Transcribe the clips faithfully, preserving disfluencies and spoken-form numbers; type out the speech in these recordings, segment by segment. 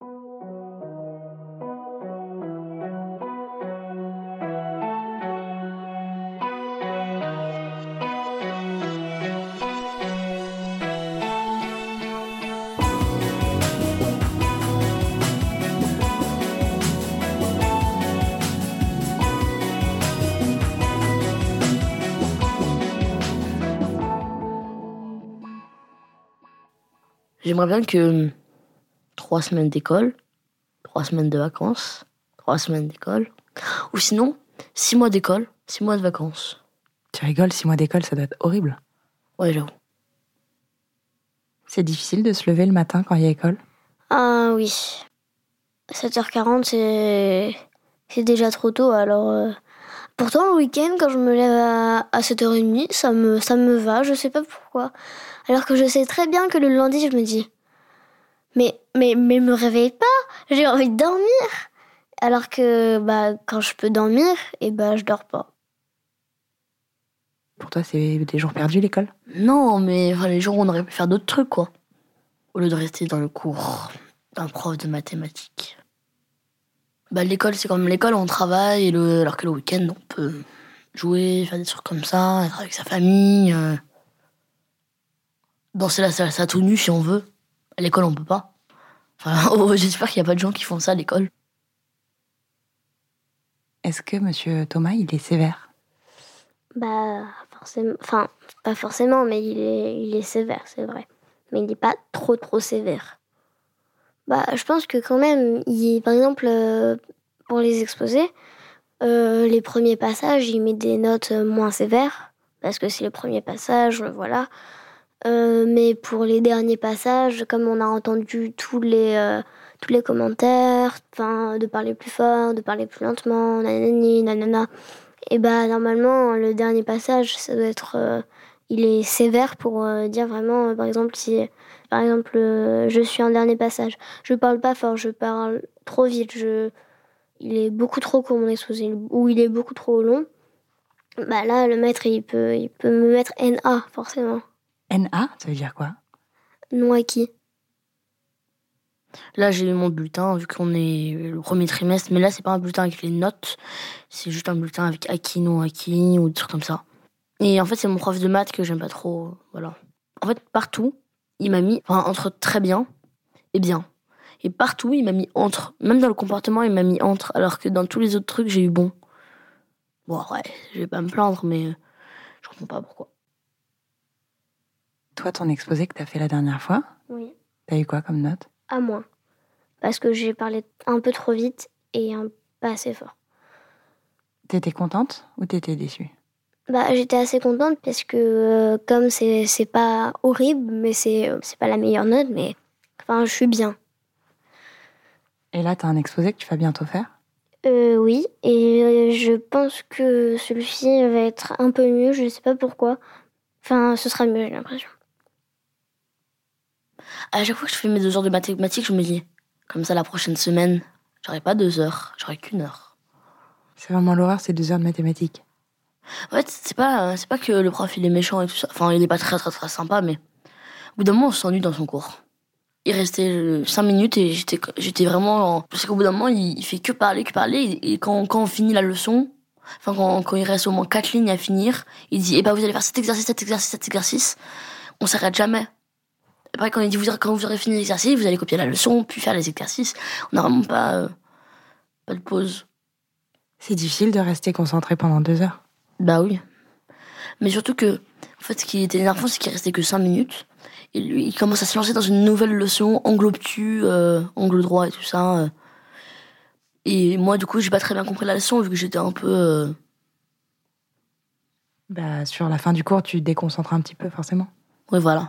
J'aimerais bien que trois semaines d'école, trois semaines de vacances, trois semaines d'école, ou sinon six mois d'école, six mois de vacances. Tu rigoles, six mois d'école, ça doit être horrible. Ouais, j'avoue. C'est difficile de se lever le matin quand il y a école? Ah oui. sept heures quarante, c'est, c'est déjà trop tôt, alors... Euh... Pourtant, le week-end, quand je me lève à, à sept heures trente, ça me, ça me va, je sais pas pourquoi. Alors que je sais très bien que le lundi, je me dis... Mais, mais, mais me réveille pas, j'ai envie de dormir. Alors que bah, quand je peux dormir, et bah, je dors pas. Pour toi, c'est des jours perdus, l'école? Non, mais enfin, les jours où on aurait pu faire d'autres trucs, quoi. Au lieu de rester dans le cours d'un prof de mathématiques. Bah, l'école, c'est comme l'école, on travaille, et le... alors que le week-end, on peut jouer, faire des trucs comme ça, être avec sa famille, euh... danser la salsa tout nu si on veut. À l'école, on peut pas. Enfin, oh, j'espère qu'il n'y a pas de gens qui font ça à l'école. Est-ce que Monsieur Thomas, il est sévère? Bah, forcément... Enfin, pas forcément, mais il est, il est sévère, c'est vrai. Mais il n'est pas trop, trop sévère. Bah, je pense que quand même, il, par exemple, euh, pour les exposés, euh, les premiers passages, il met des notes moins sévères, parce que c'est le premier passage, voilà. Euh, mais pour les derniers passages, comme on a entendu tous les, euh, tous les commentaires, de parler plus fort, de parler plus lentement, nanani, nanana, et bah normalement, le dernier passage, ça doit être... Euh, il est sévère pour euh, dire vraiment, euh, par exemple, si... Par exemple, euh, je suis en dernier passage. Je parle pas fort, je parle trop vite. Je... Il est beaucoup trop court, mon exposé, ou il est beaucoup trop long. Bah là, le maître, il peut, il peut me mettre N A, forcément. N A, ça veut dire quoi? Non acquis. Là, j'ai eu mon bulletin, vu qu'on est le premier trimestre. Mais là, c'est pas un bulletin avec les notes. C'est juste un bulletin avec acquis, non acquis, ou des trucs comme ça. Et en fait, c'est mon prof de maths que j'aime pas trop. Voilà. En fait, partout, il m'a mis enfin, entre très bien et bien. Et partout, il m'a mis entre. Même dans le comportement, il m'a mis entre. Alors que dans tous les autres trucs, j'ai eu bon. Bon, ouais, je vais pas me plaindre, mais je comprends pas pourquoi. Toi, ton exposé que t'as fait la dernière fois, oui. T'as eu quoi comme note? À moins. Parce que j'ai parlé un peu trop vite et un... pas assez fort. T'étais contente ou t'étais déçue? Bah, j'étais assez contente parce que euh, comme c'est, c'est pas horrible, mais c'est, c'est pas la meilleure note, mais enfin, je suis bien. Et là, t'as un exposé que tu vas bientôt faire? Euh, oui, et euh, je pense que celui-ci va être un peu mieux, je sais pas pourquoi. Enfin, ce sera mieux, j'ai l'impression. À chaque fois que je fais mes deux heures de mathématiques, je me dis, comme ça, la prochaine semaine, j'aurai pas deux heures, j'aurai qu'une heure. C'est vraiment l'horreur, ces deux heures de mathématiques. En fait, c'est pas, c'est pas que le prof, il est méchant et tout ça. Enfin, il est pas très, très, très sympa, mais au bout d'un moment, on s'ennuie dans son cours. Il restait cinq minutes et j'étais, j'étais vraiment... En... Parce qu'au bout d'un moment, il, il fait que parler, que parler. Et quand, quand on finit la leçon, enfin, quand, quand il reste au moins quatre lignes à finir, il dit, eh ben, vous allez faire cet exercice, cet exercice, cet exercice. On s'arrête jamais. Après, quand il dit, vous, quand vous aurez fini l'exercice, vous allez copier la leçon, puis faire les exercices. On n'a vraiment pas, euh, pas de pause. C'est difficile de rester concentré pendant deux heures. Bah oui. Mais surtout que, en fait, ce qui était énervant, c'est qu'il restait que cinq minutes. Et lui, il commence à se lancer dans une nouvelle leçon, angle obtus, euh, angle droit et tout ça. Euh. Et moi, du coup, j'ai pas très bien compris la leçon, vu que j'étais un peu... Euh... Bah, sur la fin du cours, tu te déconcentres un petit peu, forcément. Oui, voilà.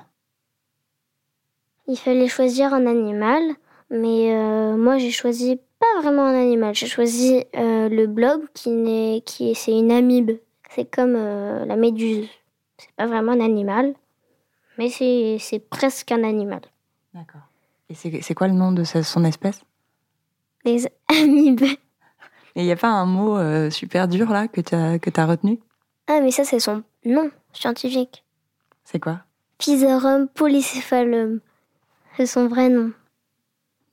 Il fallait choisir un animal, mais euh, moi, j'ai choisi pas vraiment un animal. J'ai choisi euh, le blob, qui, n'est, qui est, c'est une amibe. C'est comme euh, la méduse. C'est pas vraiment un animal, mais c'est, c'est presque un animal. D'accord. Et c'est, c'est quoi le nom de sa, son espèce? Les amibes. Et il n'y a pas un mot euh, super dur, là, que tu as que t'as retenu? Ah, mais ça, c'est son nom scientifique. C'est quoi? Physarum polycephalum. C'est son vrai nom.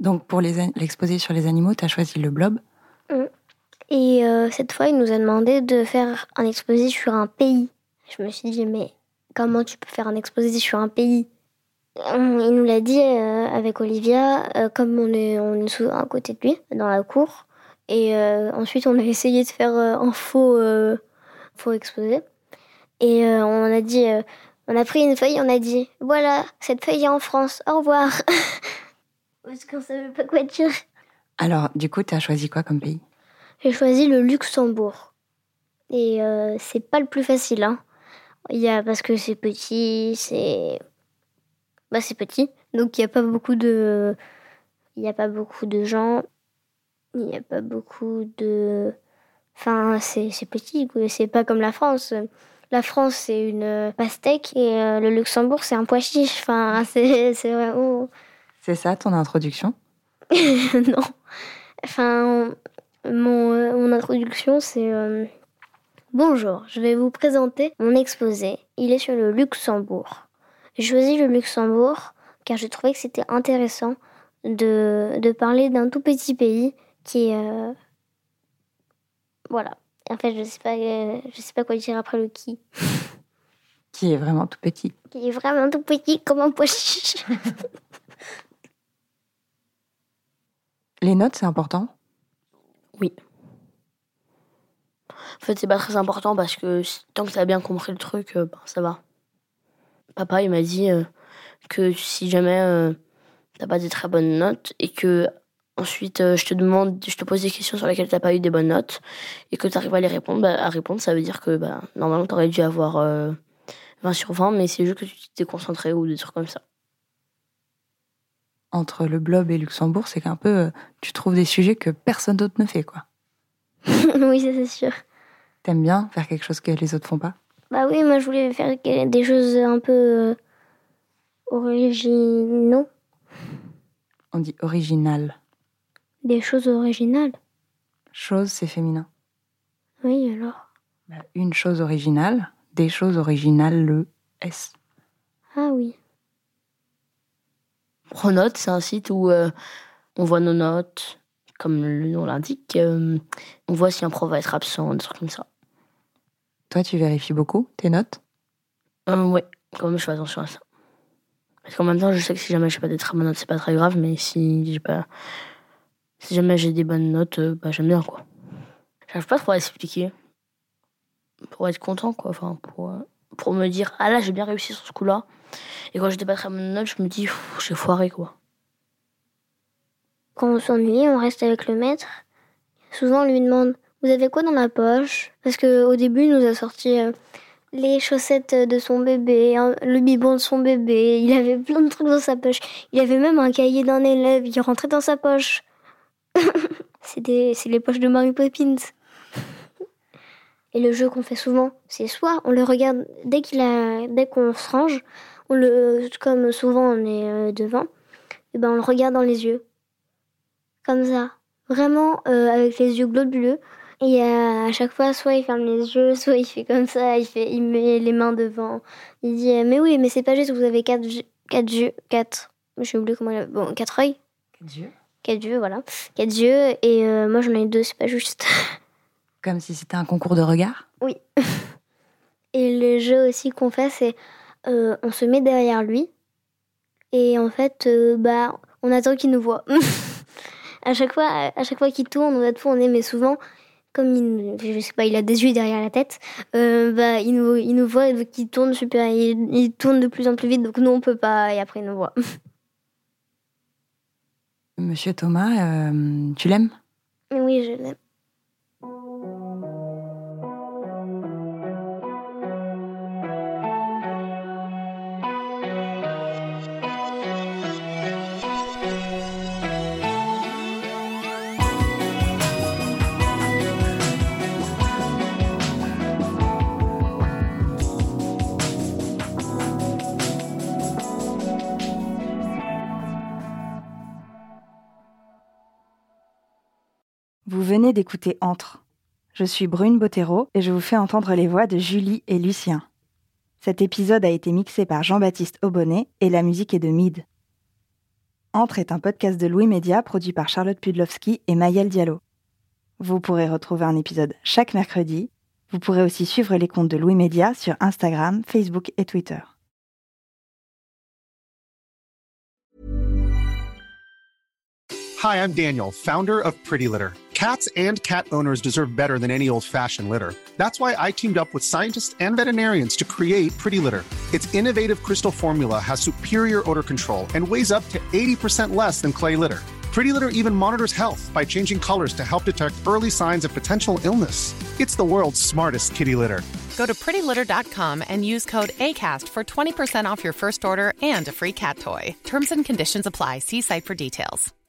Donc pour les, l'exposé sur les animaux, tu as choisi le blob. Mmh. Et euh, cette fois, il nous a demandé de faire un exposé sur un pays. Je me suis dit, mais comment tu peux faire un exposé sur un pays ? Il nous l'a dit euh, avec Olivia, euh, comme on est, on est sous, à côté de lui, dans la cour. Et euh, ensuite, on a essayé de faire euh, un faux, euh, faux exposé. Et euh, on a dit, euh, on a pris une feuille, on a dit, voilà, cette feuille est en France, au revoir. Parce qu'on savait pas quoi dire. Alors, du coup, tu as choisi quoi comme pays ? J'ai choisi le Luxembourg. Et euh, c'est pas le plus facile, hein. Il y a, parce que c'est petit, c'est... Bah, c'est petit, donc il n'y a pas beaucoup de... Il n'y a pas beaucoup de gens. Il n'y a pas beaucoup de... Enfin, c'est, c'est petit, quoi. C'est pas comme la France. La France, c'est une pastèque et euh, le Luxembourg, c'est un pois chiche. Enfin, c'est, c'est vraiment... C'est ça, ton introduction ? Non. Enfin, mon, euh, mon introduction, c'est... Euh... Bonjour, je vais vous présenter mon exposé. Il est sur le Luxembourg. J'ai choisi le Luxembourg car je trouvais que c'était intéressant de, de parler d'un tout petit pays qui est... Euh... Voilà. En fait, je sais pas, euh, je sais pas quoi dire après le qui. Qui est vraiment tout petit. Qui est vraiment tout petit comme un pois chiche. Les notes, c'est important ? Oui. En fait, c'est pas très important parce que tant que t'as bien compris le truc, euh, ben, ça va. Papa, il m'a dit euh, que si jamais euh, t'as pas des très bonnes notes et que ensuite euh, je te demande, je te pose des questions sur lesquelles t'as pas eu des bonnes notes et que t'arrives à les répondre, bah, à répondre, ça veut dire que bah, normalement t'aurais dû avoir euh, vingt sur vingt, mais c'est juste que tu t'es concentré ou des trucs comme ça. Entre le blob et Luxembourg, c'est qu'un peu, euh, tu trouves des sujets que personne d'autre ne fait, quoi. Oui, ça c'est sûr. T'aimes bien faire quelque chose que les autres font pas ? Bah oui, moi je voulais faire des choses un peu euh, originaux. On dit original. Des choses originales. Chose, c'est féminin. Oui, alors. Bah, une chose originale, des choses originales, le S. Ah oui. Pronote, c'est un site où euh, on voit nos notes, comme le nom l'indique. Euh, on voit si un prof va être absent, des trucs comme ça. Toi, tu vérifies beaucoup tes notes ? euh, Ouais, quand même, je fais attention à ça. Parce qu'en même temps, je sais que si jamais j'ai pas des très bonnes notes, c'est pas très grave, mais si j'ai pas... Si jamais j'ai des bonnes notes, euh, bah j'aime bien, quoi. J'arrive pas trop à expliquer. Pour être content, quoi. Enfin, pour, euh, pour me dire, ah là, j'ai bien réussi sur ce coup-là. Et quand j'ai des pas très bonnes notes, je me dis, pff, j'ai foiré, quoi. Quand on s'ennuie, on reste avec le maître. Souvent, on lui demande, vous avez quoi dans la poche ? Parce qu'au début, il nous a sorti euh, les chaussettes de son bébé, hein, le biberon de son bébé. Il avait plein de trucs dans sa poche. Il avait même un cahier d'un élève qui rentrait dans sa poche. c'est, des, c'est les poches de Mary Poppins. Et le jeu qu'on fait souvent, c'est soit on le regarde dès, qu'il a, dès qu'on se range, on le, comme souvent on est euh, devant, et ben on le regarde dans les yeux. Comme ça. Vraiment euh, avec les yeux globuleux. Et euh, à chaque fois, soit il ferme les yeux, soit il fait comme ça, il, fait, il met les mains devant. Il dit euh, mais oui, mais c'est pas juste, vous avez quatre, quatre yeux, quatre. Je sais oublié comment il a... Bon, quatre œils. Quatre yeux. Quatre yeux, voilà. Quatre yeux, et euh, moi j'en ai deux, c'est pas juste. Comme si c'était un concours de regard ? Oui. Et le jeu aussi qu'on fait, c'est euh, on se met derrière lui. Et en fait, euh, bah, on attend qu'il nous voit. à chaque fois, à chaque fois qu'il tourne, on va tourner, mais souvent, comme il, je sais pas, il a des yeux derrière la tête, euh, bah, il nous, il nous voit, donc il tourne super, il, il tourne de plus en plus vite, donc nous on peut pas, et après il nous voit. Monsieur Thomas, euh, tu l'aimes ? Oui, je l'aime. Vous venez d'écouter Entre. Je suis Brune Bottero et je vous fais entendre les voix de Julie et Lucien. Cet épisode a été mixé par Jean-Baptiste Aubonnet et la musique est de Mid. Entre est un podcast de Louis Média produit par Charlotte Pudlowski et Maëlle Diallo. Vous pourrez retrouver un épisode chaque mercredi. Vous pourrez aussi suivre les comptes de Louis Média sur Instagram, Facebook et Twitter. Hi, I'm Daniel, founder of Pretty Litter. Cats and cat owners deserve better than any old-fashioned litter. That's why I teamed up with scientists and veterinarians to create Pretty Litter. Its innovative crystal formula has superior odor control and weighs up to eighty percent less than clay litter. Pretty Litter even monitors health by changing colors to help detect early signs of potential illness. It's the world's smartest kitty litter. Go to pretty litter dot com and use code ACAST for twenty percent off your first order and a free cat toy. Terms and conditions apply. See site for details.